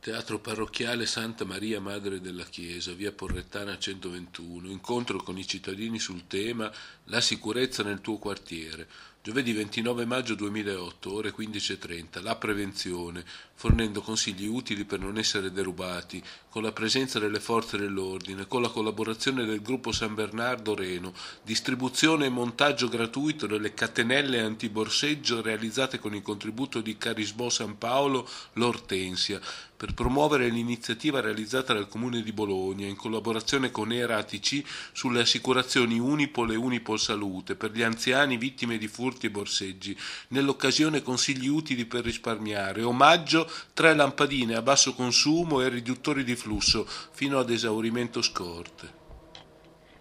Teatro parrocchiale Santa Maria Madre della Chiesa, via Porrettana 121, incontro con i cittadini sul tema La sicurezza nel tuo quartiere. Giovedì 29 maggio 2008, ore 15.30, la prevenzione, fornendo consigli utili per non essere derubati, con la presenza delle forze dell'ordine, con la collaborazione del gruppo San Bernardo Reno, distribuzione e montaggio gratuito delle catenelle antiborseggio realizzate con il contributo di Carisbo San Paolo L'Ortensia, per promuovere l'iniziativa realizzata dal Comune di Bologna in collaborazione con ERA ATC sulle assicurazioni Unipol e Unipol Salute per gli anziani vittime di furti e borseggi. Nell'occasione consigli utili per risparmiare. Omaggio: 3 lampadine a basso consumo e riduttori di flusso fino ad esaurimento scorte.